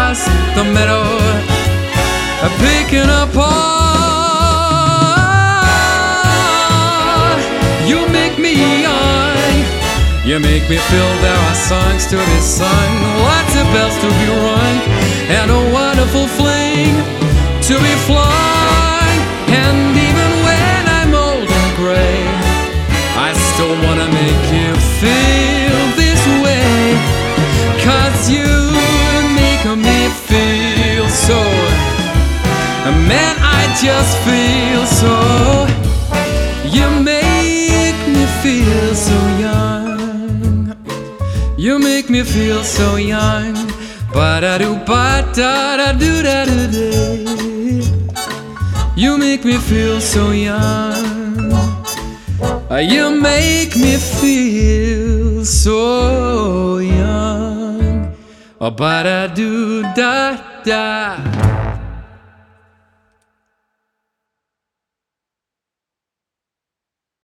across the meadow, picking apart. You make me young, you make me feel there are songs to be sung, lots of bells to be rung, and a wonderful fling to be flung. And even when I'm old and gray, I still wanna make you feel this way, 'cause you make me feel so, man, I just feel so. You make me feel so young, you make me feel so young. Ba-da-do-ba-da-da-do-da-do-day. You make me feel so young, you make me feel so young. Ba-da-do-da-da.